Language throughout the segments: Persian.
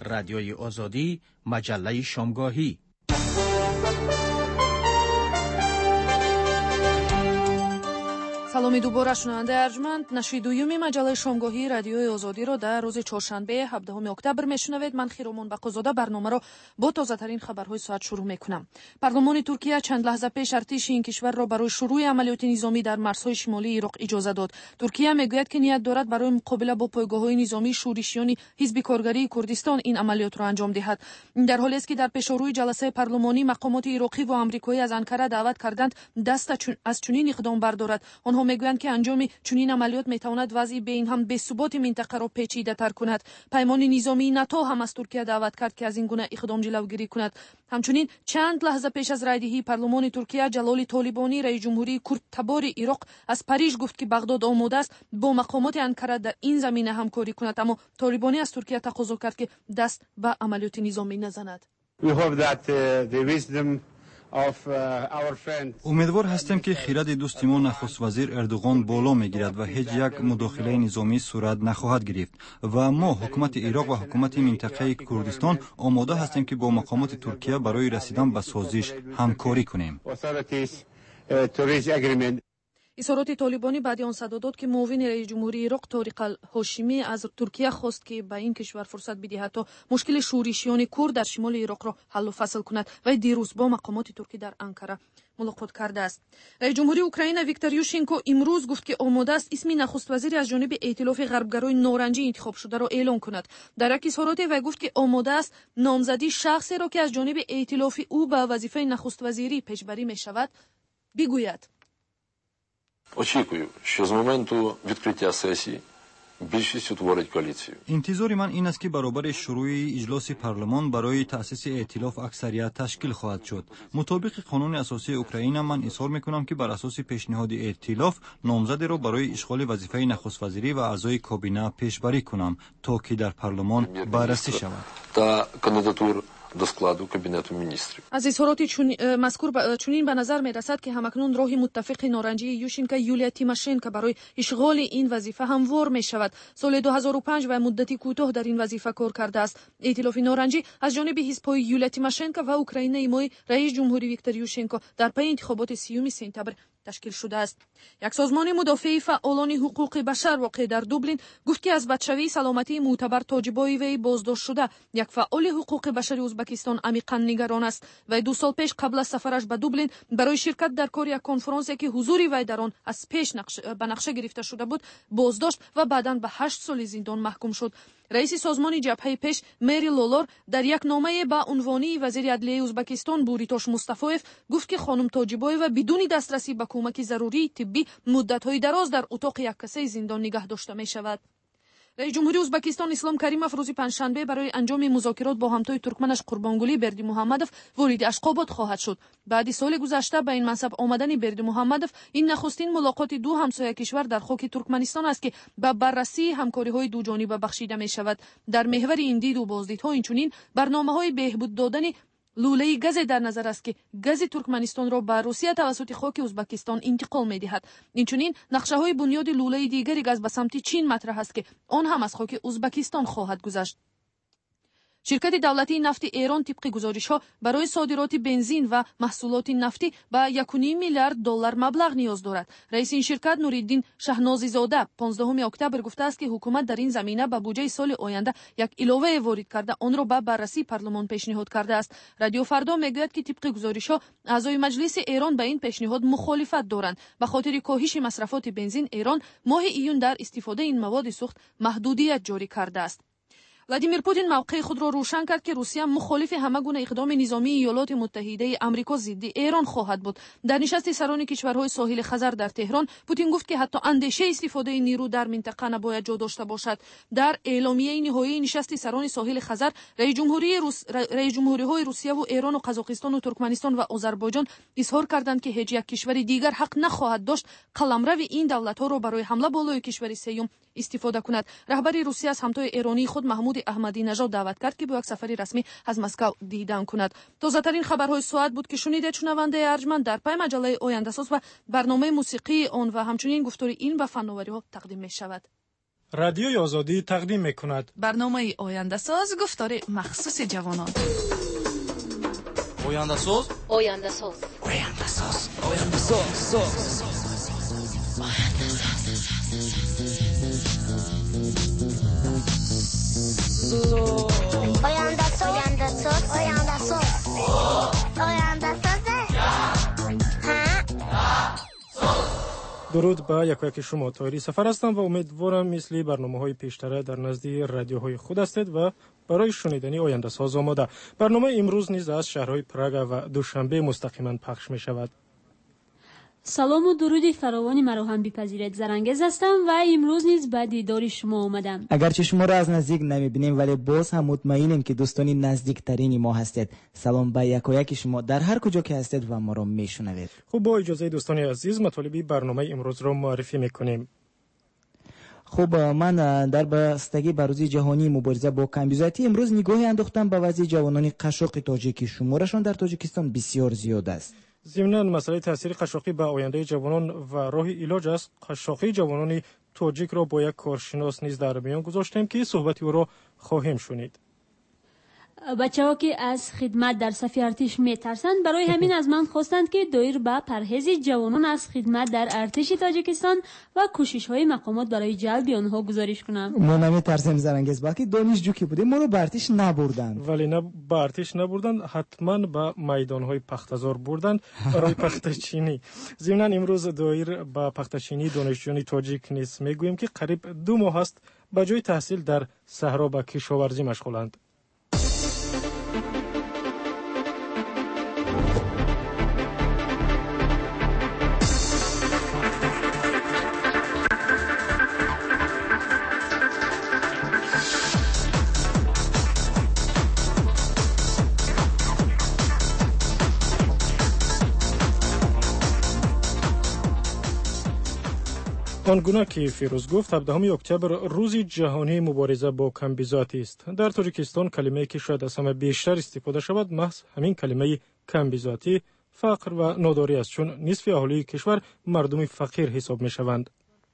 رادیوی آزادی، مجله شامگاهی. саломи дубора шунавандаи арҷманд, нашри дуюми маҷалаи шомгоҳии радиои озодиро дар рӯзи чоршанбе 17 октябр мешунавед. ман Хиромон Бақозода барномаро бо тозатарин хабарҳои соат шурӯъ мекунам. парлумони Туркия чанд лаҳза пеш артиши ин кишварро барои шурӯъи амалиёти низомӣ дар марзҳои шимолии Ироқ иҷоза дод. Туркия мегӯяд ки ният дорад барои муқобила бо пойгоҳҳои низомии шӯришиёни ҳизби коргарии Курдистон ин амалиётро анҷом диҳад. дар ҳоле аст ки дар пешорӯи ҷаласаи парлумонӣ мақомоти ироқӣ ва амрикоӣ аз Анкара даъват карданд даст аз чунин иқдом бардорад. онҳо мегӯянд ки анҷоми чунин амалиёт метавонад вазъи беин ҳам бесуботи минтақаро печидатар кунад. паймони низомии НАТО ҳам аз Туркия даъват кард ки аз ин гуна иқдом ҷилавгирӣ кунад. ҳамчунин чанд лаҳза пеш аз райдиҳии парлумони Туркия, ҷалоли Толибонӣ, раис ҷумҳурии курдтабори Ироқ аз Париж гуфт ки Бағдод омода аст бо мақомоти Анкара дар ин замина ҳамкорӣ кунад, аммо Толибонӣ аз Туркия тақозо кард ки даст ба амалиёти низомӣ назанад. умедвор ҳастем ки хиради дӯсти мо нахуст-вазир Эрдуғон боло мегирад ва ҳеҷ як мудохилаи низомӣ сурат нахоҳад гирифт ва мо ҳукумати Ироқ ва ҳукумати минтақаи Курдистон омода ҳастем ки бо мақомоти Туркия барои расидан ба созиш ҳамкорӣ кунем. изҳороти Толибонӣ баъди он садо дод ки муовини раис ҷумҳурии Ироқ Ториқ ал-Ҳошимӣ аз Туркия хост ки ба ин кишвар фурсат бидиҳад то мушкили шӯришиёни курд дар шимоли Ироқро ҳаллу фасл кунад. вай дирӯз бо мақомоти туркӣ дар Анкара мулоқот кардааст. раис ҷумҳурии Украина Виктор Ющенко имрӯз гуфт ки омода аст исми нахуствазири аз ҷониби эътилофи ғарбгарои норанҷӣ интихобшударо эълон кунад. дар як изҳороте вай гуфт ки омода аст номзадии шахсеро ки аз ҷониби эътилофи ӯ ба вазифаи нахуствазирӣ пешбарӣ мешавад бигӯяд. Очікую, що з моменту відкриття сесії більшість утворить коаліцію. интизори ман ин аст ки баробари шурӯи иҷлоси парлумон барои таъсиси эътилоф аксарият ташкил хоҳад шуд. мутобиқи қонуни асосии Украина ман изҳор мекунам ки бар асоси пешниҳоди эътилоф номзадеро барои ишғоли вазифаи нахуствазирӣ ва аъзои кобина пешбарӣ кунам то ки дар парлумон баррасӣ шавад. Та кандидатур до складу кабинету министрів. аз изҳороти мазкур чунин ба назар мерасад ки ҳамакнун роҳи муттафиқи норанҷии Ющенко Юлия Тимошенко барои ишғоли ин вазифа ҳамвор мешавад. соли 2005 вай муддати кӯтоҳ дар ин вазифа кор кардааст. эътилофи норанҷӣ аз ҷониби ҳизбҳои Юлия Тимошенко ва Украина ҳимои раис ҷумҳурӣ Виктор Ющенко дар пайи интихоботи 30 сентябр ташкил шудааст. як созмони мудофиаи фаъолони ҳуқуқи башар воқеъ дар Дублин гуфт ки аз бадшавии саломатии Мӯътабар Тоҷибоеваи боздоштшуда як фаъоли ҳуқуқи башари Узбекистон амиқан нигарон аст. вай 2 сол пеш қабл аз сафараш ба Дублин барои ширкат дар кори як конференсие ки ҳузури вай дар он аз пеш ба нақша гирифта шуда буд боздошт ва баъдан ба 8 соли зиндон маҳкум шуд. раиси созмони ҷабҳаи пеш Мери Лолор дар як номае ба унвони вазири адлияи Узбекистон Буритош Мустафоев гуфт ки хонум Тоҷибоева бидуни дастрасӣ ба кӯмаки зарурии тиббӣ муддатҳои дароз дар утоқи яккасаи зиндон нигаҳ дошта мешавад. раис ҷумҳурии Узбекистон Ислом Каримов рӯзи панҷшанбе барои анҷоми музокирот бо ҳамтои туркманаш Қурбонгулӣ Бердимуҳаммадов вориди Ашқобод хоҳад шуд. баъди соли гузашта ба ин мансаб омадани Бердимуҳаммадов ин нахустин мулоқоти ду ҳамсоя кишвар дар хоки Туркманистон аст ки ба баррасии ҳамкориҳои дуҷониба бахшида мешавад. дар меҳвари ин диду боздидҳо инчунин барномаҳои беҳбуд додани лӯлаи газе дар назар аст ки гази Туркманистонро ба Русия тавассути хоки Узбекистон интиқол медиҳад. инчунин нақшаҳои бунёди лӯлаи дигари газ ба самти Чин матраҳ аст ки он ҳам аз хоки Узбекистон хоҳад гузашт. ширкати давлатии нафти Эрон тибқи гузоришҳо барои содироти бензин ва маҳсулоти нафтӣ ба 1.5 миллиард доллар маблағ ниёз дорад. раиси ин ширкат Нуриддин Шаҳнозизода 15 октябр гуфтааст ки ҳукумат дар ин замина ба буҷаи соли оянда як иловае ворид карда онро ба баррасии парлумон пешниҳод кардааст. радио Фардо мегӯяд ки тибқи гузоришҳо аъзои маҷлиси Эрон ба ин пешниҳод мухолифат доранд. ба хотири коҳиши масрафоти бензин Эрон моҳи июн дар истифодаи ин маводи сӯхт маҳдудият ҷорӣ кардааст. Владимир Путин мавқеи худро рӯшан кард ки Русия мухолифи ҳама гуна иқдоми низомии Иёлоти Муттаҳидаи Амрико зидди Эрон хоҳад буд. дар нишасти сарони кишварҳои соҳили Хазар дар Теҳрон Путин гуфт ки ҳатто андешаи истифодаи нирӯ дар минтақа набояд ҷо дошта бошад. дар эъломияи ниҳоии нишасти сарони соҳили Хазар раис ҷумҳуриҳои Русияву Эрону Қазоқистону Туркманистон ва Озарбойҷон изҳор карданд ки ҳеҷ як кишвари дигар ҳақ нахоҳад дошт қаламрави ин давлатҳоро барои ҳамла болои кишвари сеюм истифода кунад. раҳбари Русия аз ҳамтои эронии худ Маҳмуди Аҳмадинажод даъват кард ки бо як сафари расмӣ аз Москав дидан кунад. тозатарин хабарҳои соат буд ки шунидед. шунавандаи арҷманд дар пай маҷалаи Ояндасоз ва барномаи мусиқии он ва ҳамчунин гуфтори илм ва фанновариҳо тақдим мешавад. رادیوی آزادی تقدیم می‌کند. برنامه آینده ساز گفتار مخصوص جوانان. آینده ساز آینده ساز آینده ساز آینده ساز آینده ساز آینده ساز آینده ساز درود به یک شما. طاهری سفر هستم و امیدوارم مثل برنامه‌های پیشتر در نزد رادیوهای خود هستید و برای شنیدنی آینده ساز آماده. برنامه امروز نیز از شهرهای پراگ و دوشنبه مستقیما پخش می شود. سلام و درود فراوانی مرا هم بپذیرید. زرنگز هستم و امروز نیز به دیدار شما آمدم. اگرچه شما را از نزدیک نمیبینیم ولی باز هم مطمئنیم که دوستانی نزدیکترین ما هستید. سلام به یک و یک شما در هر کجا که هستید و ما را میشنوید. خب با اجازه دوستان عزیز مطالب برنامه امروز را معرفی میکنیم. خب من در بستگی به روز جهانی مبارزه با کمبیزاتی امروز نگاهی انداختم به وضع جوانان قشاق تاجیکی. شمارشان در تاجیکستان بسیار زیاد است. ضمناً مسئله تاثیر قشاقی به آینده جوانان و راه علاج از قشاقی جوانان تاجیک را با یک کارشناس نیز در میان گذاشتیم که صحبت او را خواهیم شنید. بچه‌ها که از خدمت در صف ارتش میترسند برای همین از من خواستند که دایر به پرهیز جوانان از خدمت در ارتش تاجیکستان و کوشش‌های مقامات برای جلب آنها گزارش کنم. ما نمیترسیم زرنگز، بلکه دانشجو که بودیم ما رو به ارتش نبردن. ولی نه به ارتش نبردن، حتما به میدان‌های پخته‌زار بردن برای پخته‌چینی. ضمناً امروز دایر به پخته‌چینی دانشجویان تاجیک نیز میگوییم که قریب 2 ماه است به جای تحصیل در صحرا به کشاورزی مشغولند. آنگونه که فیروز گفت 17 اکتبر روز جهانی مبارزه با کمبیزاتی است. در تاجیکستان کلمه‌ای که شاید از همه بیشتر استفاده شود محض همین کلمه کمبیزاتی، فقر و ناداری است، چون نصف اهالی کشور مردم فقیر حساب می شوند.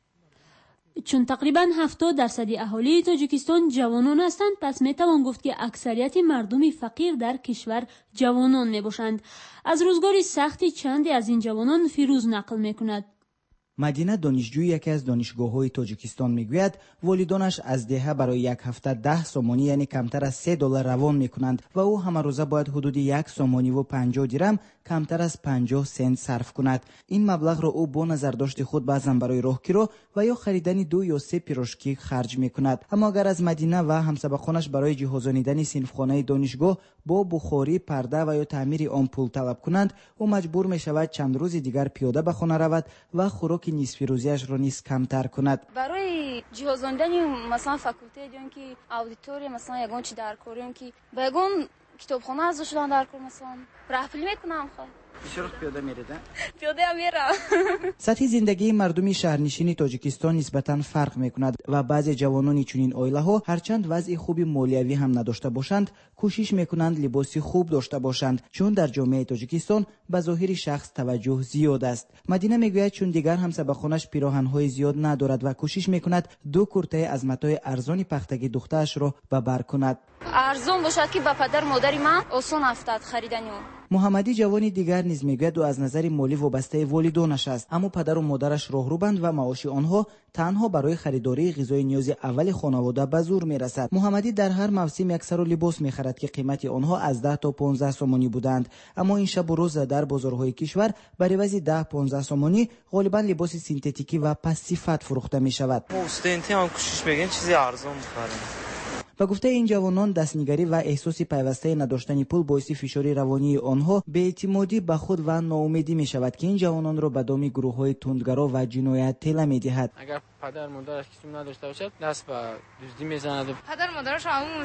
چون تقریباً 70% اهالی تاجیکستان جوانان هستند، پس میتوان گفت که اکثریت مردم فقیر در کشور جوانان میباشند. از روزگار سختی چندی از این جوانان فیروز نقل میکند. مدینه دانشجوی یکی از دانشگاه‌های تاجیکستان میگوید والدانش از دهه برای یک هفته 10 سومانی یعنی کمتر از $3 روان میکنند و او همه روزه باید حدود 1 سومانی و 50 درم کمتر از 50 سنت صرف کند. این مبلغ را او با نظرداشت خود بعضا برای راهگیری و یا خریدن 2 یا 3 پیروشکی خرج میکند. اما اگر از مدینه و همسبقانش برای جهازانیدن صنفخانه دانشگاه با بخاری، پرده و یا تعمیر آن پول طلب کنند، او مجبور می شود چند روز دیگر پیاده به خانه رود و خوراک نصف روزیش را نیز کمتر کند. برای جهازاندن مثلا فاکولته دیدن که اودیتوری مثلا یگان چی در کاریم که با یگان کتابخانه ازش شدن در کار مثلا راهپیلی میکنم. چرا پیاده میرید؟ پیاده میرم. سطح زندگی مردم شهرنشین تاجیکستان نسبتاً فرق میکند و بعضی جوانان چنین عائله ها هرچند وضع خوبی مالیوی هم نداشته باشند کوشش میکنند لباسی خوب داشته باشند، چون در جامعه تاجیکستان به ظاهر شخص توجه زیاد است. مدینه میگوید چون دیگر همسبقانش پیراهن‌های زیاد ندارد و کوشش میکند 2 کرته از متاع ارزان پختگی دخترش را به بر کند. ارزان باشد که با پدر مادر من آسان افتاد خریدن اون. محمدی جوانی دیگر نیز میگوید و از نظر مالی وابسته والدانش است، اما پدر و مادرش راهروبند و معاش آنها تنها برای خریداری غذای نیاز اول خانواده به زور میرسد. محمدی در هر موسم یک سر و لباس میخرد که قیمت آنها از 10 تا 15 سومانی بودند، اما این شب و روز در بازارهای کشور برای عوض 10-15 سومانی غالبا لباس سینتتیکی و پس صفت فروخته میشود. استودنتی هم کوشش بگن چیزی ارزان بخرن. با گفته این جوانان دستنگری و احساس پیوسته نداشتن پول باعث فشار روانی آنها به اعتمادی به خود و ناامیدی می شود که این جوانان را به دام گروه‌های تندگرا و جنایت طلا می دهد. اگر پدر مادرش کسی نداشته باشد دست به دزدی میزند. پدر مادرش همون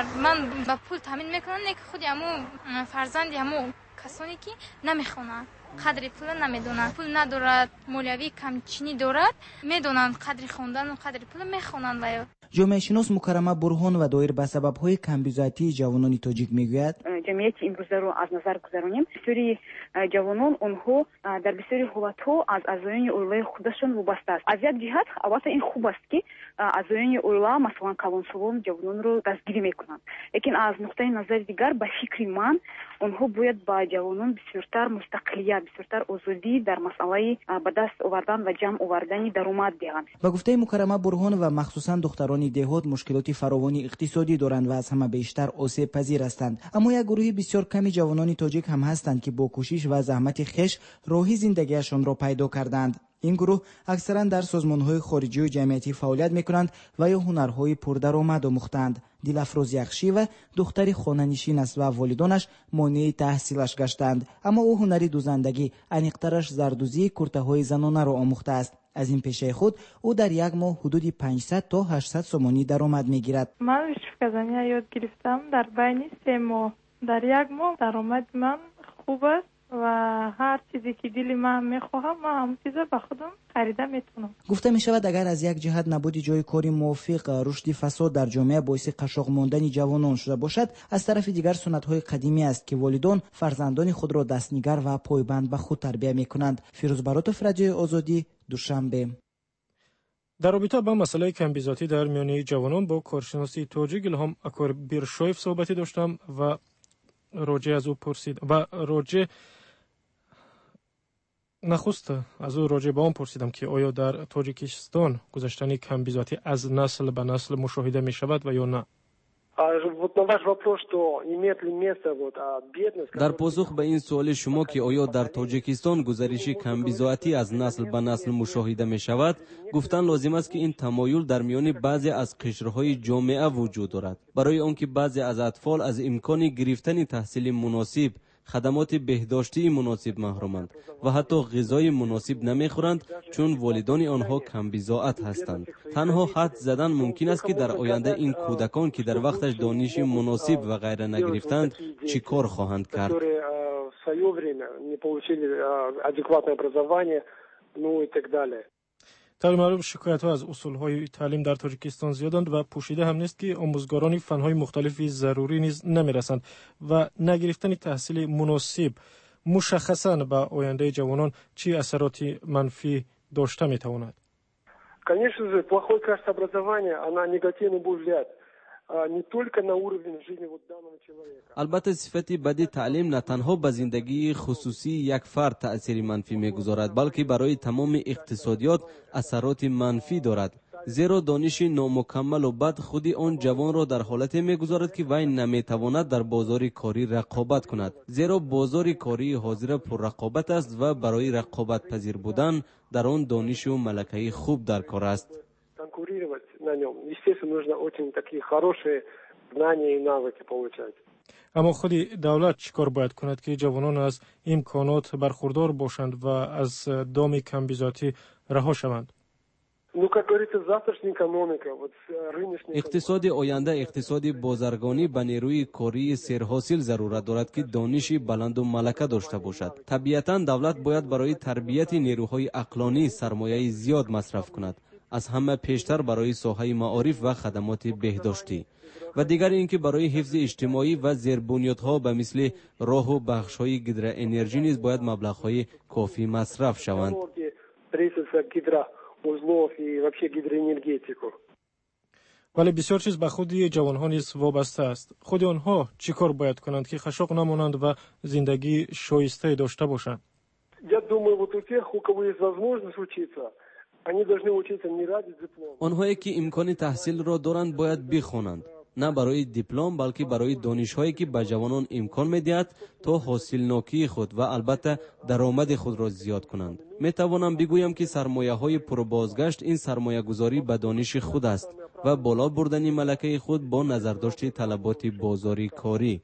سروردمند با پول تامین میکنن که خودی همون فرزندی همون کسانی که نمیخونن قدر پول نمیدونن، پول ندارد، مالیوی کمچینی دارد، میدونن قدر خواندن و قدر پول میخوانند. و جامعه شناس مکرمه برهان و دایر به سبب‌های کمبیزاتی جوانان تاجیک میگوید جمعیت امروزه رو از نظر گذرانیم. بسیاری جوانان اونها در بسیاری حالت‌ها از اعضایان اویلای خودشون وابسته است. از یک جهت البته این خوب است که اعضایان اویلا مثلا کلانسالان جوانان رو دستگیری میکنند، لیکن از نقطه نظر دیگر به فکر من اونها باید با جوانان بسیارتر مستقلیت، بسیارتر آزادی در مسئله به دست آوردن و جمع آوردن درآمد دهند. با گفته مکرمه برهان و مخصوصا دختران دهات مشکلات فراوانی اقتصادی دارند و از همه بیشتر آسیب پذیر هستند، اما یک گروه بسیار کمی جوانان تاجیک هم هستند که با کوشش و زحمت خویش راهی زندگیشان را پیدا کردند. این گروه اکثرا در سازمان‌های خارجی و جمعیتی فعالیت می‌کنند و یا هنرهای پردرآمد آموختند. دلافروز یخشی و دختری خانه‌نشین است و والدانش مانع تحصیلش گشتند، اما او هنری دوزندگی، انیقترش زردوزی کرته‌های زنانه را آموخته است. از این پیشه خود او در یک ماه حدود 500 تا 800 سومانی درآمد می‌گیرد. من ویشفکزانی یاد گرفتم در بین 3 ماه. در یک ماه درآمد من خوب است و هر چیزی که دل من میخواهم من همون چیزا به خودم خریده میتونم. گفته می شود اگر از یک جهت نبود جای کاری موافق رشد فساد در جامعه باعث قشاق ماندن جوانان شده باشد، از طرف دیگر سنت های قدیمی است که والدان فرزندان خود را دستنگر و پایبند به خود تربیت میکنند. فیروز براتوف، رادیو آزادی، دوشنبه. در رابطه با مسئله کمبیزاتی در میان جوانان با کارشناسی تاجیک الهام اکبربیرشویف صحبتی داشتم و راجع از او پرسید و راجع نخست از او راجع به آن پرسیدم که آیا در تاجیکستان گذشتن کمبیزاتی از نسل به نسل مشاهده می شود و یا نه؟ در پاسخ به این سوال شما که آیا در تاجیکستان گزارش کمبیزاتی از نسل به نسل مشاهده می شود، گفتن لازم است که این تمایل در میان بعضی از قشرهای جامعه وجود دارد، برای آنکه بعضی از اطفال از امکان گرفتن تحصیل مناسب، خدمات بهداشتی مناسب محرومند و حتی غذای مناسب نمیخورند چون والدان آنها کمبیزاعت هستند. تنها حد زدن ممکن است که در آینده این کودکان که در وقتش دانش مناسب و غیره نگرفتند چی کار خواهند کرد. طور معلوم شکایت‌ها از اصول‌های تعلیم در تاجیکستان زیادند و پوشیده هم نیست که آموزگاران فن‌های مختلفی ضروری نیز نمی‌رسند و نگرفتن تحصیل مناسب مشخصاً به آینده جوانان چه اثراتی منفی داشته می‌تواند. Конечно же, плохое качество образования, она негативно будет влиять не только на уровень жизни вот данного человека. البته صفت بد تعلیم نه تنها به زندگی خصوصی یک فرد تأثیر منفی می‌گذارد بلکه برای تمام اقتصادیات اثرات منفی دارد، زیرا دانش نامکمل و بد خود آن جوان را در حالتی می‌گذارد که وی نمی‌تواند در بازار کاری رقابت کند، زیرا بازار کاری حاضر پر رقابت است و برای رقابت پذیر بودن در آن دانش و ملکه خوب در کار است. Конкурировать на нем, естественно, нужно очень такие хорошие знания и навыки получать. اما خود دولت چیکار باید کند که جوانان از امکانات برخوردار باشند و از دام کمبیزاتی رها شوند؟ اقتصاد آینده اقتصاد بازرگانی به نیروی کاری سرحاصل ضرورت دارد که دانش بلند و ملکه داشته باشد. طبیعتاً دولت باید برای تربیت نیروهای عقلانی سرمایه زیاد مصرف کند، از همه پیشتر برای ساحه معارف و خدمات بهداشتی و دیگر اینکه برای حفظ اجتماعی و زیربنیادها به مثل راه و بخش‌های گیدرا انرژی نیز باید مبلغ‌های کافی مصرف شوند. ولی بسیار چیز به خود جوانها نیز وابسته است. خود آنها چیکار باید کنند که خشاق نمانند و زندگی شایسته داشته باشند؟ آنهایی که امکان تحصیل را دارند باید بخوانند، نه برای دیپلم بلکه برای دانش‌هایی که به جوانان امکان می‌دهد تا حاصلناکی خود و البته درآمد خود را زیاد کنند. می‌توانم بگویم که سرمایه‌های پربازگشت این سرمایه‌گذاری به دانش خود است و بالا بردن ملکه خود با نظرداشت طلبات بازاری کاری.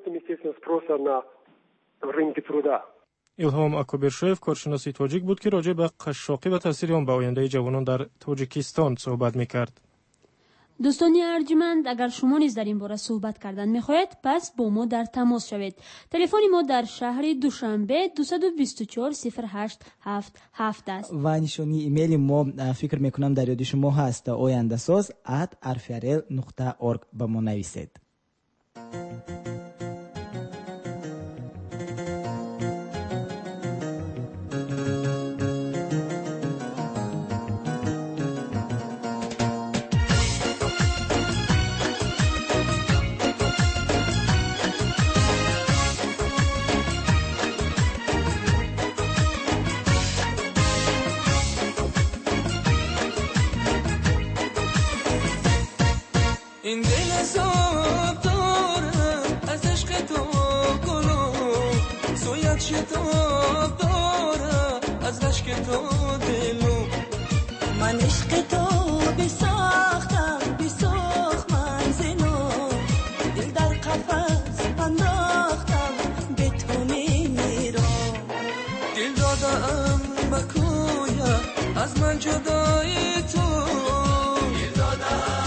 الهام اکبرشویف کارشناس تاجیک بود که راجع به قشاقی و تاثیر آن به آینده جوانان در تاجیکستان صحبت می‌کرد. دوستان ارجمند، اگر شما نیز در این باره صحبت کردن میخواهید پس با ما در تماس شوید. تلفن ما در شهر دوشنبه 224 0877 است و نشانی ایمیل ما فکر میکنم در یاد شما هست oyandasoz@rfrl.org به ما نویسید. این دل عذاب دارم از عشق تو گلو، سویت شتاب دارم از رشک تو دلو. من عشق تو بساختم بساخ منزلو، دل در قفس انداختم به تو میمیرم. دل دادم بکویا از من جدای تو، دل دادم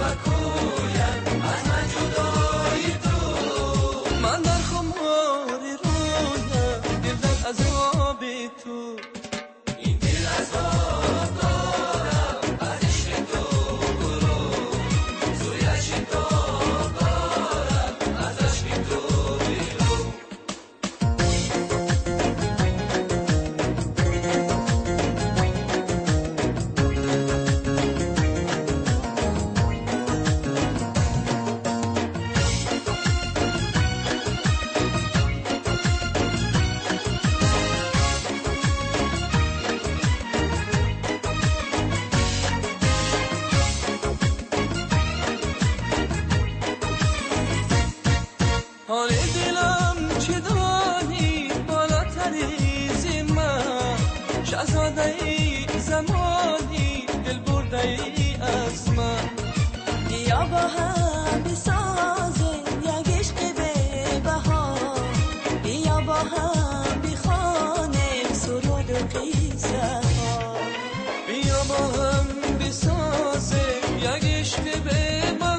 حال دلم چه دانی بالاتری ز من، شهزاده ای زمانی دل برده ای از من. بیا با هم بسازیم یک عشق به بها، بیا با هم بخوانیم سرود و قصه ها. بیا با هم بسازیم یک عشق به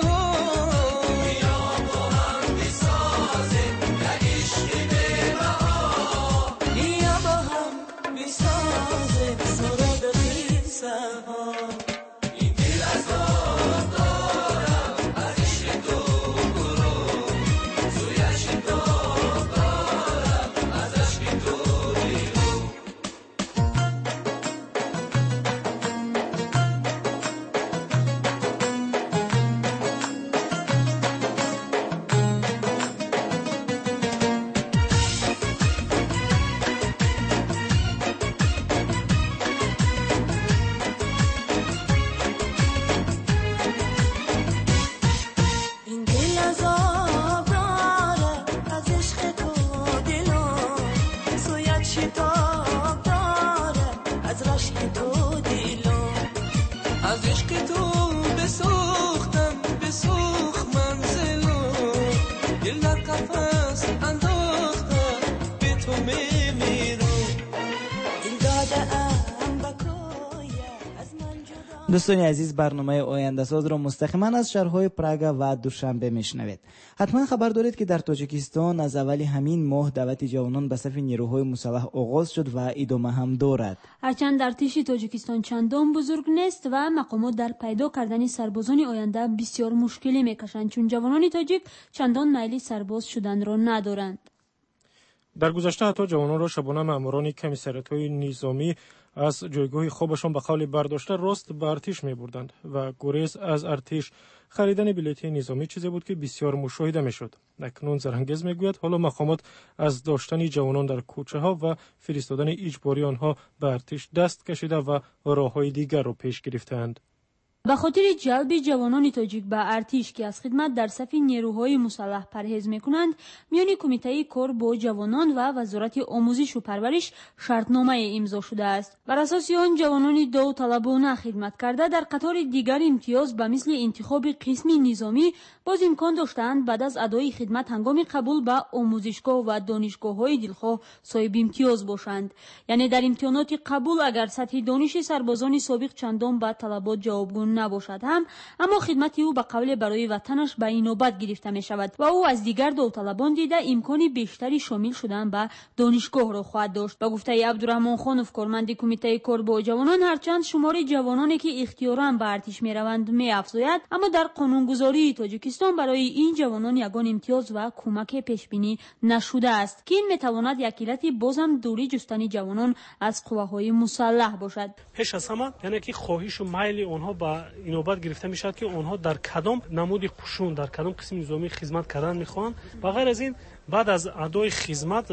دوستان عزیز، برنامه آینده ساز را مستقیما از شهرهای پراگ و دوشنبه میشنوید. حتما خبر دارید که در تاجیکستان از اول همین ماه دعوت جوانان به صف نیروهای مسلح آغاز شد و ادامه هم دارد. هرچند ارتش تاجیکستان چندان بزرگ نیست و مقامات در پیدا کردن سربازان آینده بسیار مشکلی میکشند، چون جوانان تاجیک چندان میل سرباز شدن را ندارند. در گذشته حتی جوانان را شبانه ماموران کمیسریات‌های نظامی از جایگاه خوابشان به قول برداشته راست به ارتش می بردند و گریز از ارتش خریدن بلیط نظامی چیزی بود که بسیار مشاهده می شد. اکنون زرهنگز می گوید حالا مقامات از داشتن جوانان در کوچه ها و فرستادن اجباری آنها به ارتش دست کشیده و راههای دیگر را پیش گرفتند. به خاطر جلب جوانان تاجیک به ارتش که از خدمت در صف نیروهای مسلح پرهیز میکنند، میان کمیته کار با جوانان و وزارت آموزش و پرورش شرطنامه امضا شده است. بر اساس آن جوانان داوطلبانه خدمت کرده در قطار دیگر امتیاز به مثل انتخاب قسمی نظامی باز امکان داشتند بعد از ادای خدمت هنگام قبول به آموزشگاه و دانشگاه‌های دلخواه صاحب امتیاز باشند. یعنی در امتحانات قبول اگر سطح دانش سربازان سابق چندان به طلبات جوابگو جوان نباشد هم، اما خدمت او به قول برای وطنش به اینوبت گرفته می شود و او از دیگر داوطلبان دیده امکانی بیشتری شامل شدن به دانشگاه را خواهد داشت. به گفته عبدالرحمن خانوف، کارمند کمیته کار با جوانان، هرچند شمار جوانانی که اختیاراً به ارتش می روند می افزاید، اما در قانونگذاری تاجیکستان برای این جوانان یگان امتیاز و کمک پیش بینی نشده است که این می تواند یک علت بازم دوری جستن جوانان از قوه‌های مسلح باشد. پیش از همه یعنی که خواهش و میل آنها به اینوبت گرفته می شود که آنها در کدام نمود قشون، در کدام قسم نظامی خدمت کردن میخواهند. و غیر از این بعد از ادای خدمت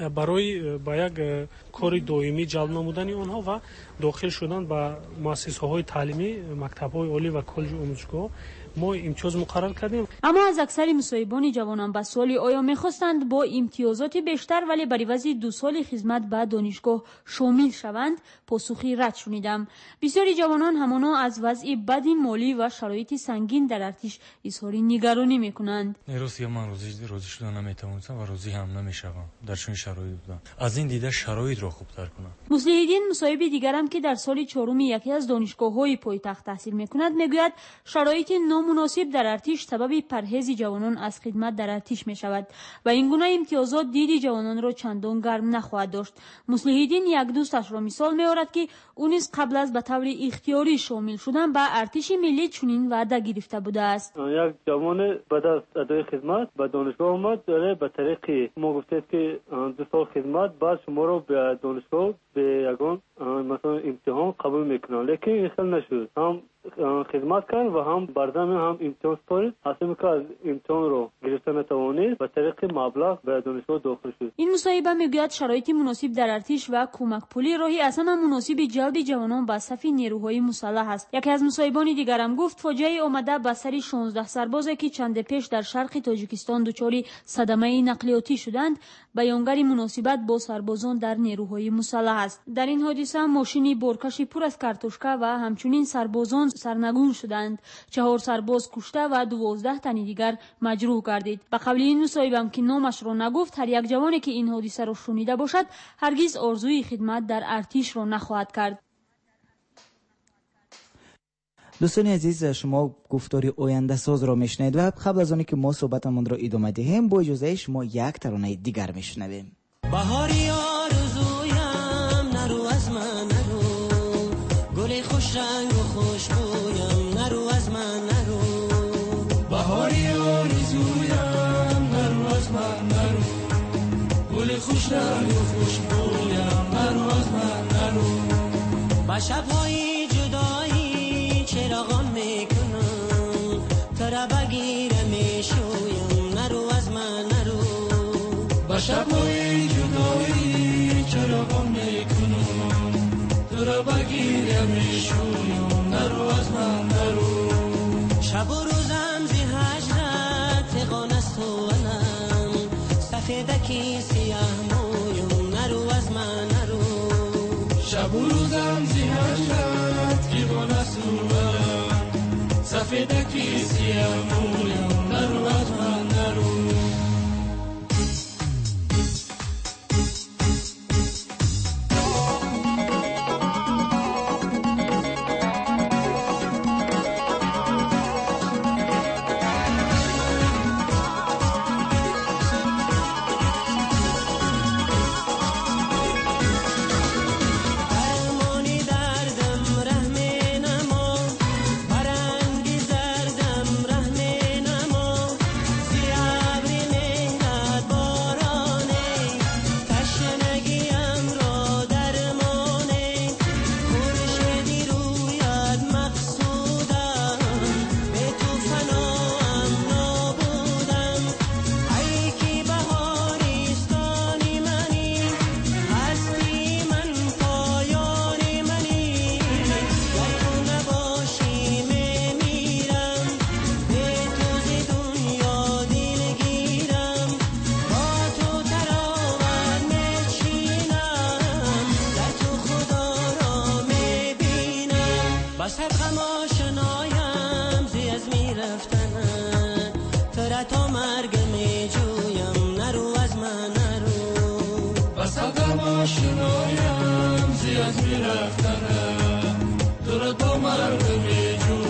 برای با یک کار دائمی جلب نمودن آنها و داخل شدن به مؤسسه‌های تعلیمی، مکتب‌های عالی و کالج آموزشگاه ما امتیاز مقرر کردیم. اما از اکثر مصاحبان جوانان به سوالی آیا می‌خواستند با امتیازات بیشتر ولی بر عوض 2 سال خدمت به دانشگاه شامل شوند، پاسخی رد شنیدم. بسیاری جوانان همانا از وضع بد مالی و شرایط سنگین در ارتش اظهار نگرانی می‌کنند. روزی من روزی شدن نمی‌توانستم و روزی هم نمی‌شوم. در چنین شرایطی بودم. از این دیده شرایط را خوبتر کنم. مصلح الدین مصاحب دیگرم که در سال 4 یکی از دانشگاه‌های پایتخت تحصیل می‌کند می‌گوید شرایط نامناسب در ارتش سبب پرهیز جوانان از خدمت در ارتش می‌شود و این گونه امتیازات دید جوانان را چندان گرم نخواهد داشت. مصلح الدین یک دوستش را مثال می‌آورد که او نیز قبل از به طور اختیاری شامل شدن به ارتش ملی چنین وعده گرفته بوده است. یک جوان بعد از ادای خدمت به دانشگاه آمد، به طریق ما گفتید که 2 سال خدمت بعد شما رو به دانشگاه به یگان مثلا امتحان قبول میکنن، لیکن این خیلی نشد. هم خدمت کرد و هم بردم هم امتحان سپارید، حاصل که از امتحان رو گرفته نتوانید به طریق مبلغ به دانشگاه داخل شد. این مصاحبه میگوید شرایط مناسب در ارتش و کمک پولی راهی اصلا مناسب جلب جوانان به صف نیروهای مسلح است. یکی از مصاحبان دیگرم گفت فاجعه آمده به سر 16 سربازی که چند پیش در شرق تاجیکستان دچار صدمه نقلیاتی شدند، بیانگر مناسبت با سربازان در نیروهای مسلح است. در این حادثه ماشینی بارکشی پر از کارتوشکا و همچنین سربازان سرنگون شدند. 4 سرباز کشته و 12 تن دیگر مجروح گردید. به قول این مصاحبم که نامش را نگفت، هر یک جوانی که این حادثه را شنیده باشد هرگز آرزوی خدمت در ارتش را نخواهد کرد. دوستان عزیز، شما گفتار آینده ساز را میشنید و قبل از آنی که ما صحبتمون را ادامه دهیم با اجازه شما یک ترانه دیگر میشنویم. بهاری آرزویم نرو از من نرو، گل خوش رنگ و خوشبویم نرو از من نرو. بهاری آرزویم نرو از من نرو، گل خوش رنگ و خوشبویم نرو از من نرو. با شب‌های جدایی چراغان میکنم، تو را بگیرم میشویم نرو از من نرو. با شب‌های جدایی چراغان میکنم، تو را بگیرم میشویم نرو از من نرو. شب و روزم زی هجرت فغان است و علم، سفیدکی سیاه مویم نرو از من نرو. شب و روزم زی هجرت فغان است و علم، سفیدکی سیاه مویم نرو از من نرو. آشنایم زی از میرفتنم تو را با مرد میجویم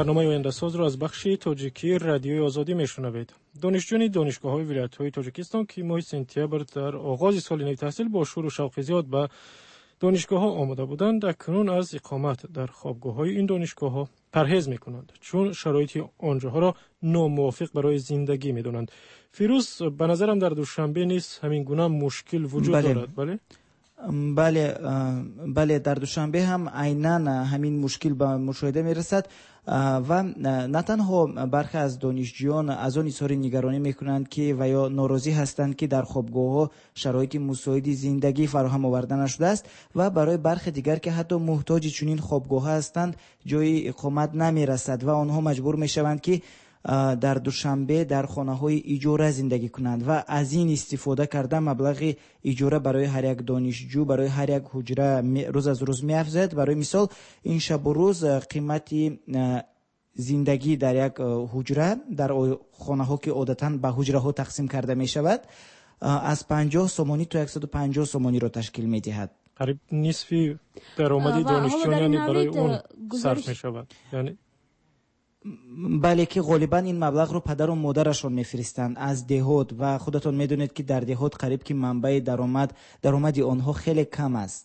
برنامه آینده ساز را از بخش تاجیکی رادیوی آزادی میشنوید. دانشجویان دانشگاه‌های ولایت‌های تاجیکستان که ماه سپتامبر در آغاز سال نو تحصیل با شور و شوق زیاد به دانشگاه‌ها آمده بودند، اکنون از اقامت در خوابگاه‌های این دانشگاه‌ها پرهیز می‌کنند، چون شرایط آنجاها را ناموافق برای زندگی می‌دانند. فیروز، به نظرم در دوشنبه نیز همین گونه مشکل وجود دارد، بله؟ بله در دوشنبه هم عیناً همین مشکل به مشاهده میرسد و نه تنها برخی از دانشجویان از آن اظهار نگرانی میکنند که و یا ناراضی هستند که در خوابگاه‌ها شرایط مساعد زندگی فراهم آورده نشده است و برای برخی دیگر که حتی محتاج چنین خوابگاه هستند جای اقامت نمیرسد و آنها مجبور میشوند که در دوشنبه در خانه‌های اجاره زندگی کنند و از این استفاده کرده مبلغ اجاره برای هر یک دانشجو برای هر یک حجره روز از روز می‌افزاید. برای مثال این شب و روز قیمت زندگی در یک حجره در خانه‌ها که عادتاً به حجره‌ها تقسیم کرده می‌شود از 50 سومانی تا 150 سومانی را تشکیل می‌دهد. قریب نصف درآمد دانشجویان برای اون صرف می‌شود. یعنی بله که غالبا این مبلغ رو پدر و مادرشون میفرستند از دهات و خودتون میدونید که در دهات قریب که منبع درآمد آنها خیلی کم است.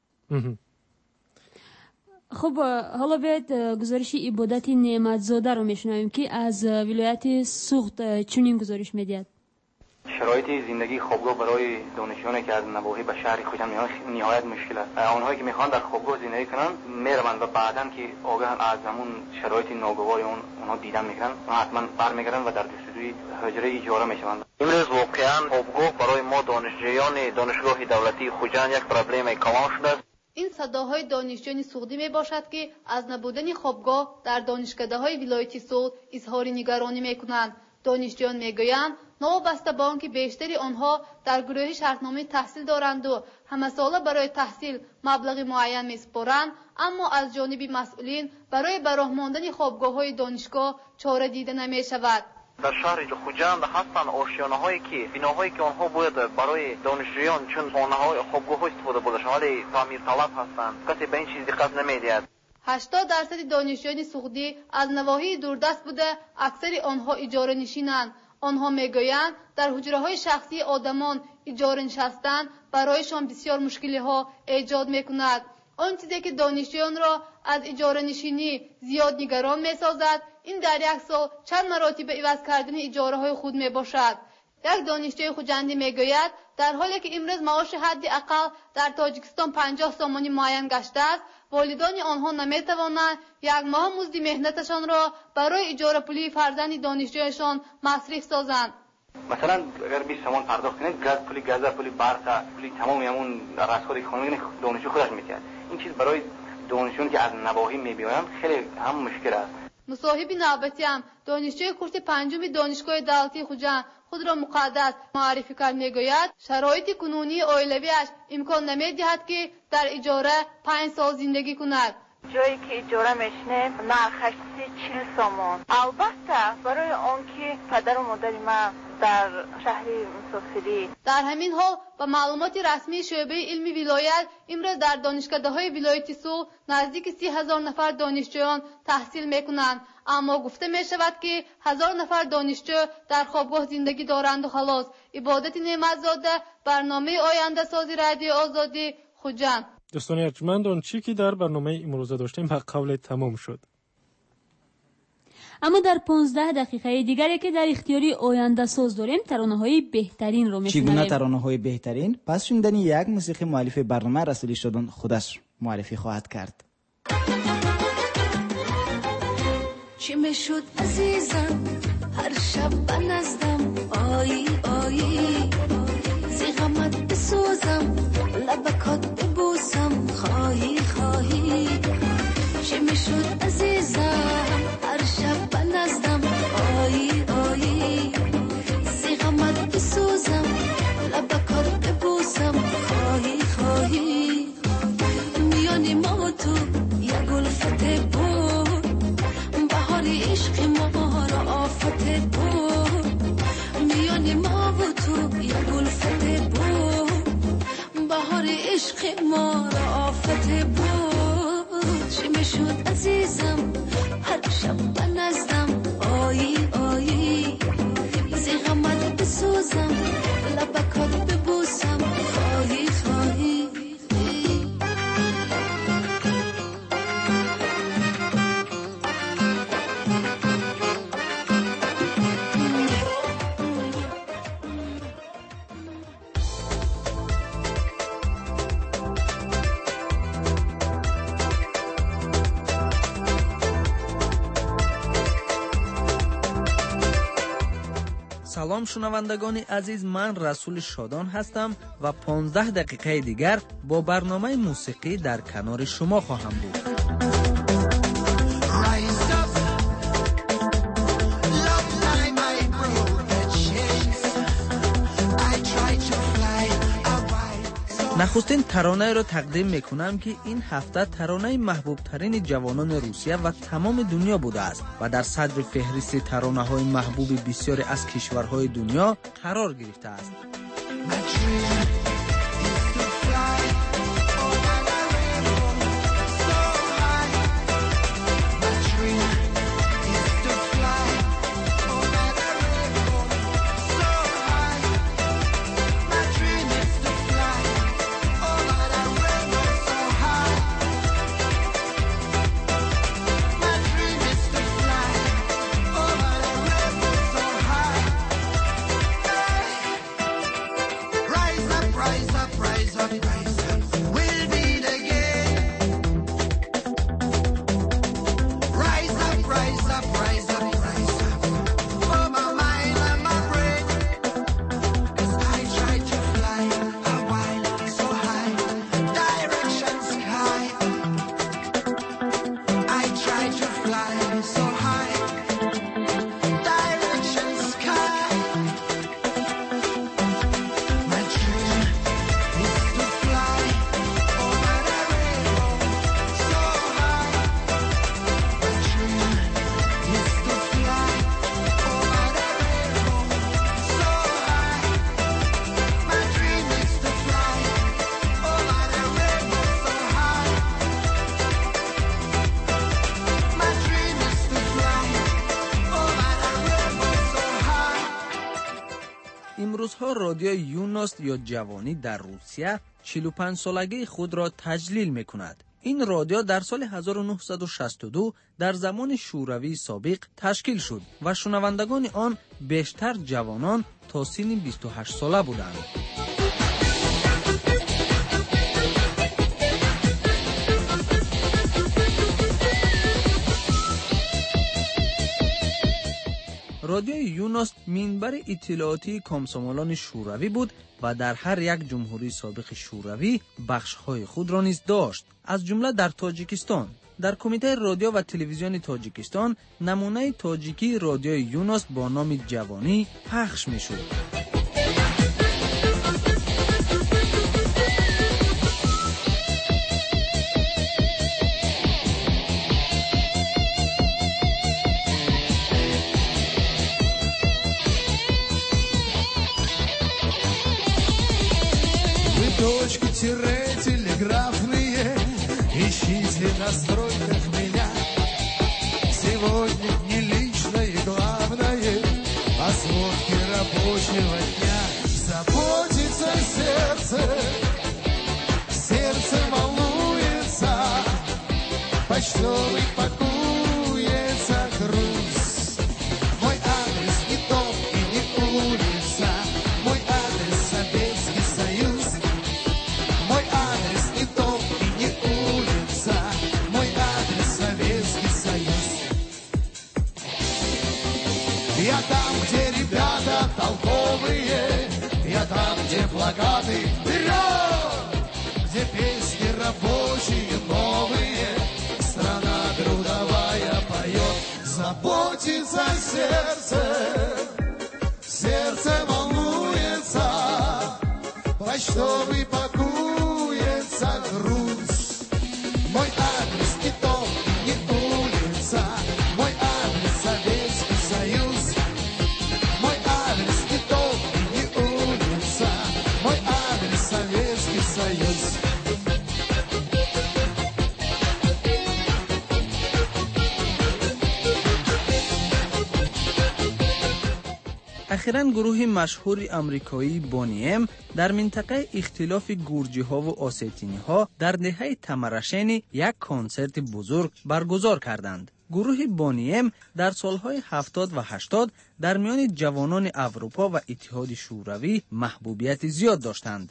خب حالا باید گزارش عبادت نعمتزاده رو میشنویم که از ولایت سوخت چنین گزارش میدهد. شرایط زندگی خوابگاه برای دانشجویانی که از نواحی به شهر خوجند میان نهایت مشکل است. آنهایی که میخوان در خوابگاه زندگی کنند میروند و بعداً که آگاهن از همون شرایط ناگواری اونها دیدن میکنن و حتما برمیگردن و در جستجوی حجره اجاره میشوند. امروز واقعا خوابگاه برای ما دانشجویان دانشگاه دولتی خوجند یک پرابلم کلان شده است. این صداهای دانشجویان سوختی می باشد که از نبودن خوابگاه در دانشکده‌های ولایت سوخت اظهار نگرانی میکنند. دانشجویان میگویند نوابسته با آنکه بیشتری آنها در گروه شرطنامه تحصیل دارند و همه ساله برای تحصیل مبلغ معین میسپارند، اما از جانب مسئولین برای براه ماندن خوابگاه‌های دانشگاه چاره دیده نمی‌شود. در شهر خوجند هستند آشیانه‌هایی که بناهایی که آنها باید برای دانشجویان چون خانه‌های خوابگاه استفاده بوده شود ولی تعمیر طلب هستند. کسی به این چیز دقت نمی‌دهد. 80% دانشجویان سوختی از نواحی دوردست بوده، اکثر آنها اجاره نشینند. آنها میگویند در حجره‌های شخصی آدمان اجاره نشستن برایشان بسیار مشکلی‌ها ایجاد می‌کند. آن چیزی که دانشجویان را از اجاره نشینی زیاد نگران می‌سازد این در یک سال چند مراتب عوض کردن اجاره‌های خود میباشد. یک دانشجوی خوجندی میگوید در حالی که امروز معاش حد اقل در تاجیکستان 50 سومانی معین گشته است، والدان آنها نمیتوانند یک ماه مزد مهنتشان را برای اجاره پولی فرزند دانشجویشان مصرف سازند. مثلا اگر 20 تومان پرداخت کنید پولی گاز، پولی برق، پولی تمام همون رسخوری خانگی دانشجو خودش می‌کرد. این چیز برای دانشجویان که از نواحی می‌بیایند خیلی هم مشکل است. مصاحب نوبتی هم دانشجوی کورس پنجم دانشگاه دولتی خوجند خود را مقدس معرفی کرد. میگوید شرایط کنونی عائلویش امکان نمیدهد که در اجاره 5 سال زندگی کند. جایی که اجاره میشنه نرخش 40 سومون. البته برای آنکه پدر و مادر من در شهر مسافری. در همین حال با معلومات رسمی شعبه علمی ولایت امروز در دانشکده‌های ولایت سوخت نزدیک 30,000 نفر دانشجویان تحصیل میکنند، اما گفته می شود که 1000 نفر دانشجو در خوابگاه زندگی دارند و خلاص. عبادت نعمتزاده، برنامه آینده سازی رادیو آزادی خوجند. دوستان ارجمند، آنچه که در برنامه امروز داشتیم به قول تمام شد. اما در 15 دقیقه دیگری که در اختیاری آینده ساز داریم ترانه‌های بهترین رو میشنویم. چگونه ترانه‌های بهترین؟ پس شنیدن یک موسیقی مؤلف برنامه رسولی شدن خودش معرفی خواهد کرد. چی میشد عزیزم هر شب بنزدم آیی آیی زیغمت بسوزم لبکات ببوسم خواهی خواهی. چی میشد عزیزم هر شب بنزدم آیی آیی زیغمت بسوزم لبکات ببوسم خواهی خواهی. میانی ما و تو یک الفت بود بهاری عشق ما را آفت بود. میانی ما و تو یک الفت بود بهاری عشق ما را آفت بود. چی میشد عزیزم هر شب سلام شنوندگان عزیز، من رسول شادان هستم و 15 دقیقه دیگر با برنامه موسیقی در کنار شما خواهم بود. نخستین ترانه را تقدیم میکنم که این هفته ترانه محبوب ترین جوانان روسیه و تمام دنیا بوده است و در صدر فهرست ترانه های محبوب بسیاری از کشورهای دنیا قرار گرفته است. امروزها رادیو یوناست یا جوانی در روسیه 45 سالگی خود را تجلیل می کند. این رادیو در سال 1962 در زمان شوروی سابق تشکیل شد و شنوندگان آن بیشتر جوانان تا سن 28 ساله بودند. رادیو یوناست منبر اطلاعاتی کمسومالان شوروی بود و در هر یک جمهوری سابق شوروی بخش‌های خود را نیز داشت، از جمله در تاجیکستان. در کمیته رادیو و تلویزیون تاجیکستان نمونه تاجیکی رادیو یوناست با نام جوانی پخش می‌شد. Телеграфные, ищите на стройках меня. Сегодня не личное, главное, а сводки рабочего дня. Заботится сердце, сердце волнуется, почтовый пакуется груз. Мой адрес не дом и не улица, мой адрес Советский Союз. Мой адрес не дом и не улица, мой адрес Советский Союз. Я там, где ребята толковые, я там, где плакаты вперед, где песни рабочие новые, страна трудовая поет. Заботится сердце, сердце волнуется, почтовый пакуется груз. Мой адрес не дом и не улица, мой адрес Советский Союз. Мой адрес не дом и не улица, мой адрес Советский Союз. اخیراً گروه مشهور آمریکایی بونی ام در منطقه اختلاف گورجی ها و آسیتینی ها در دهه تمرشین یک کنسرت بزرگ برگزار کردند. گروه بونی ام در سالهای 70 و 80 در میان جوانان اروپا و اتحاد شوروی محبوبیت زیاد داشتند.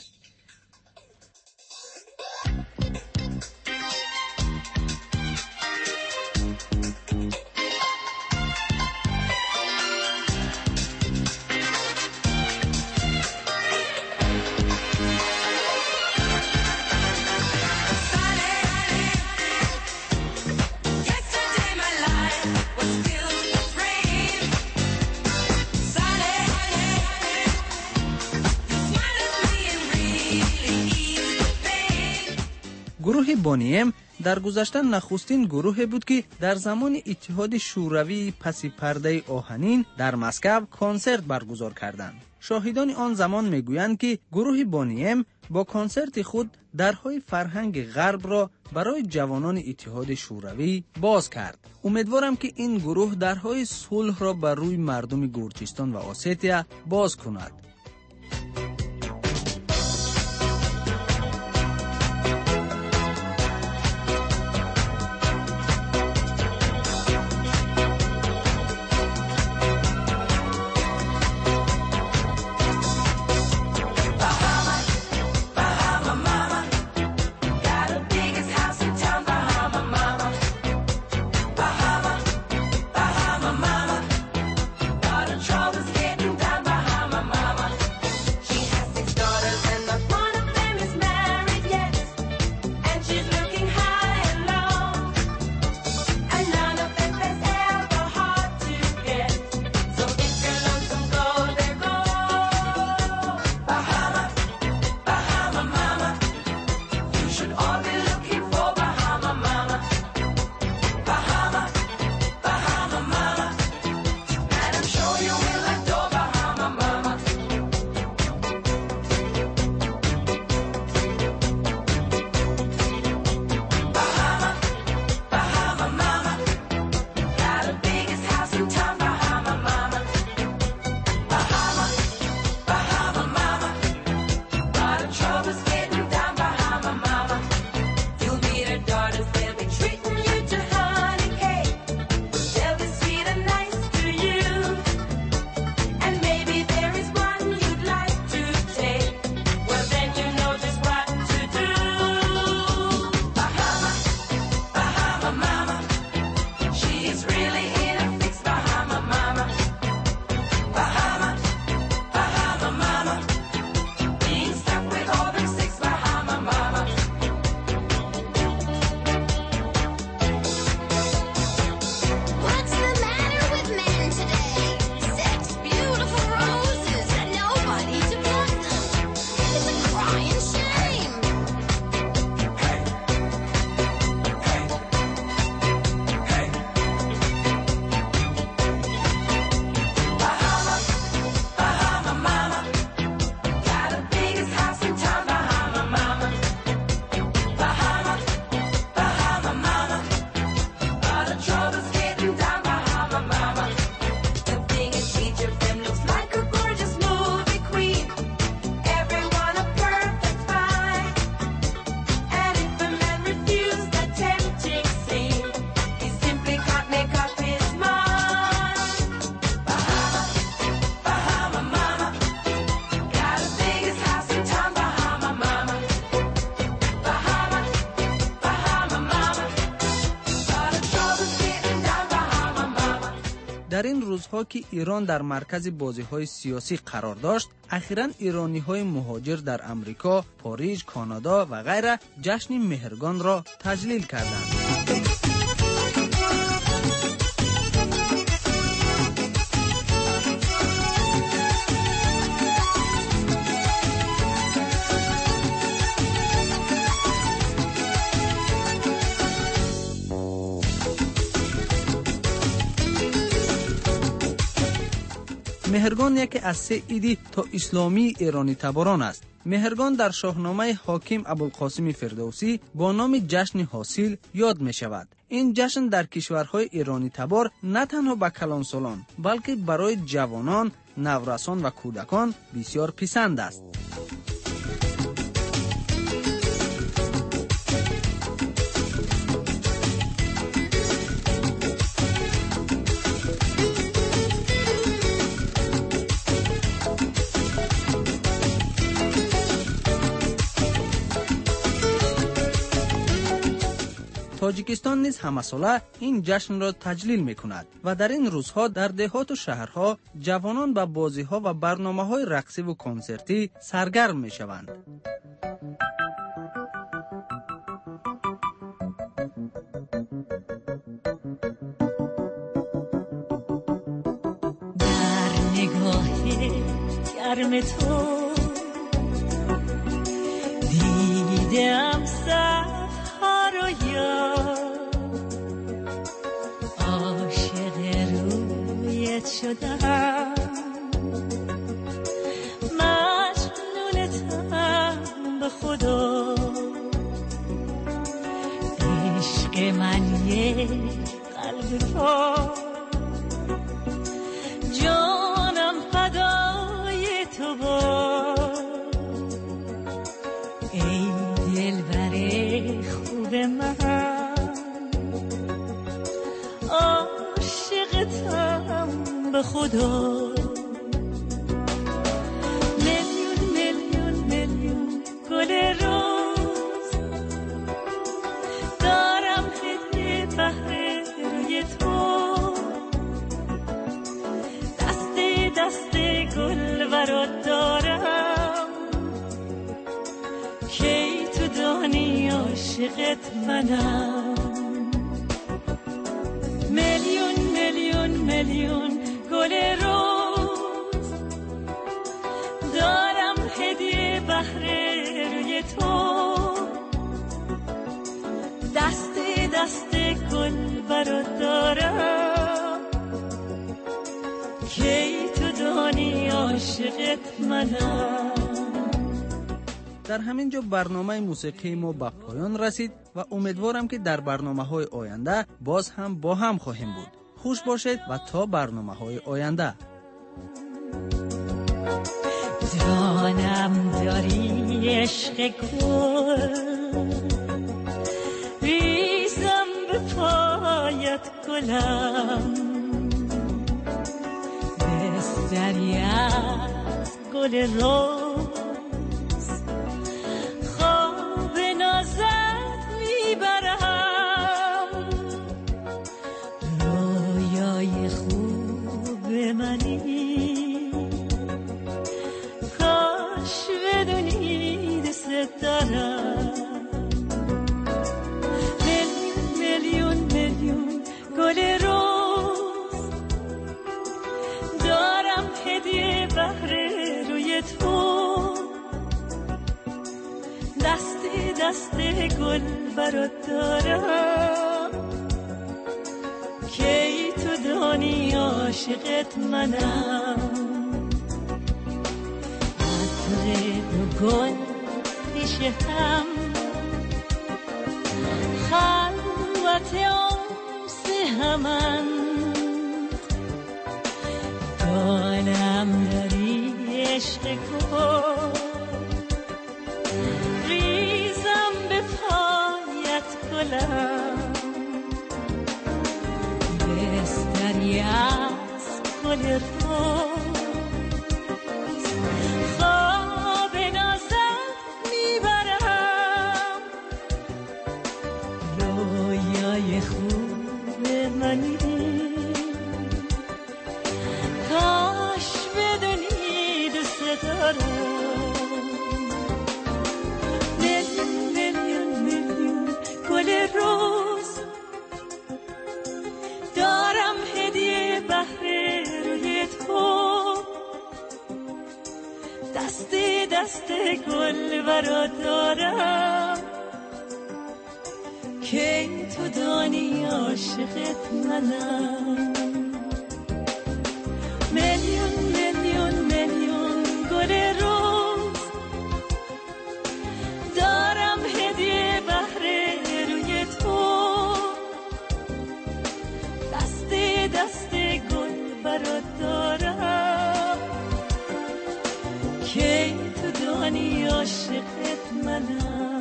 گروه بونیم در گذشته نخستین گروه بود که در زمان اتحاد شوروی پس پرده آهنین در مسکو کنسرت برگزار کردند. شاهدان آن زمان میگویند که گروه بونیم با کنسرت خود درهای فرهنگ غرب را برای جوانان اتحاد شوروی باز کرد. امیدوارم که این گروه درهای صلح را بر روی مردم گورجستان و اوستیا باز کند. در این روزها که ایران در مرکز بازی‌های سیاسی قرار داشت، اخیراً ایرانی‌های مهاجر در امریکا، پاریس، کانادا و غیره جشن مهرگان را تجلیل کردند. مهرگان یکی از سه عید تا اسلامی ایرانی تباران است. مهرگان در شاهنامه حاکم ابوالقاسم فردوسی با نام جشن حاصل یاد می شود. این جشن در کشورهای ایرانی تبار نه تنها به کلانسالان بلکه برای جوانان، نورسان و کودکان بسیار پسند است. تاجیکستان نیز همساله این جشن را تجلیل می کند و در این روزها در دهات و شهرها جوانان به بازی‌ها و برنامه‌های رقصی و کنسرتی سرگرم می شوند. در نگاه گرم تو دیدم صفحه شدم مجنونتم به خدا عشق من یک قلب پاک جانم فدای تو باد ای دلبر خوب من عاشقتم به خدا میلیون میلیون میلیون گل روز دارم هدیه بهر روی تو دست گل برات دارم کی تو دانی عاشقت منم میلیون میلیون میلیون گل روز دارم هدیه بهر روی تو دست گل برات دارم کی تو دانی عاشقت منم. در همین جا برنامه موسیقی ما به پایان رسید و امیدوارم که در برنامه‌های آینده باز هم با هم خواهیم بود. خوش باشید و تا برنامه‌های آینده. جانم داری عشق گل ریزم به پایت گلم بستری از گل روز خواب نازت میبرم رویای خوب منی کاش بدونی دست دارم میلیون میلیون گل روز دارم هدیه بهر روی تو دست گل برات دارم کی تو دانی عاشقت منم عطر دو گل پیش هم خلوت آس همن دانم داری عشق گل ریزم به پایت گلم بستری از گل روز خواب نازت میبرم رویای خوب منی کاش بدونی دوست دارم گل روز دارم هدیه بهر روی تو دست گل برات دارم کی تو دانی عاشقت منم میلیون میلیون میلیون گل روز دارم هدیه بهر روی تو دست گل برات دارم کی تو دانی عاشقت منم